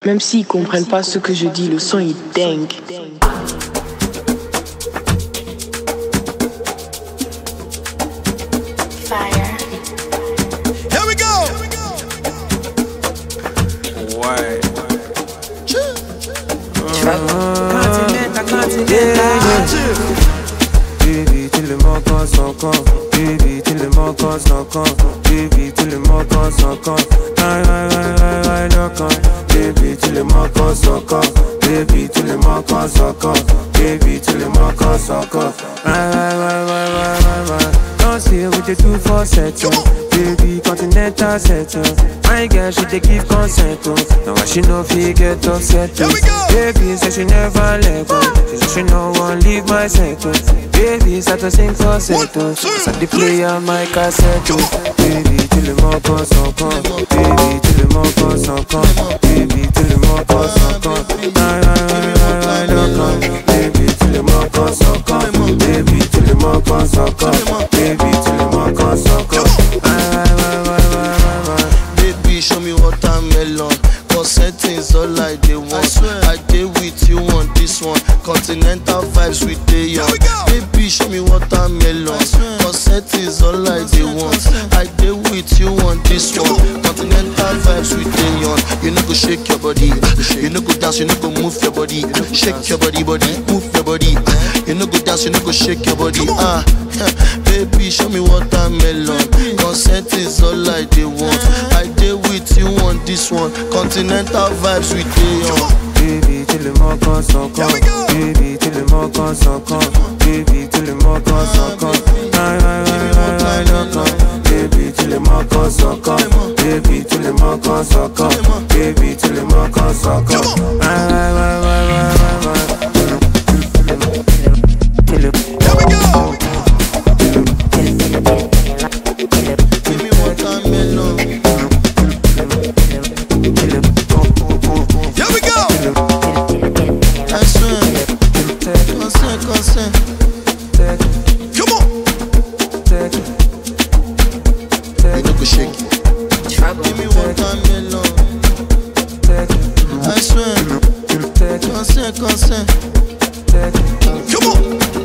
Même s'ils comprennent pas ce que je dis, le son est dingue. Fire. Here we go. Ouais. Baby, tu le manques encore. Baby, tu le manques encore. Baby, tu le manques encore. Baby, tu le manques encore. Baby, tu le manques encore. Baby, tu le manques encore. Don't see with the 247. Baby, continental settle. My girl, she dey give consent. Now why she no fit get upset? Baby, say she never let go. She say she no want leave my circle. Baby, start to sing falsetto. Start to play on my cassette. Baby, tu le manques encore. Baby, tu le manques encore. Baby, tu le manques encore. Baby, tu le manques encore. Baby, tu le manques encore. Baby, tu le manques encore. Baby, show me watermelon. Settings all like they want. I dey with you on this one. Continental vibes with the young. Baby, show me watermelon. Settings all like they want. I dey with you on this one. Continental vibes with the young. You know go shake your body. You know go dance. You know go move your body. Shake your body, move your body. You know go dance. You know go shake your body. Baby, show me watermelon. Consent is all like they want. I dey with you on this one. Continental vibes with the young. Baby, tu le manques encore. Baby, tu le manques encore. Baby, tu le manques encore. Baby, tu le manques encore. Baby, tu le manques encore. Baby, tu le manques encore. Here we go. Give me watermelon. Here we go. I swear. Consent. Come on. You know go shake it. Give me watermelon. I swear. Consent. Come on.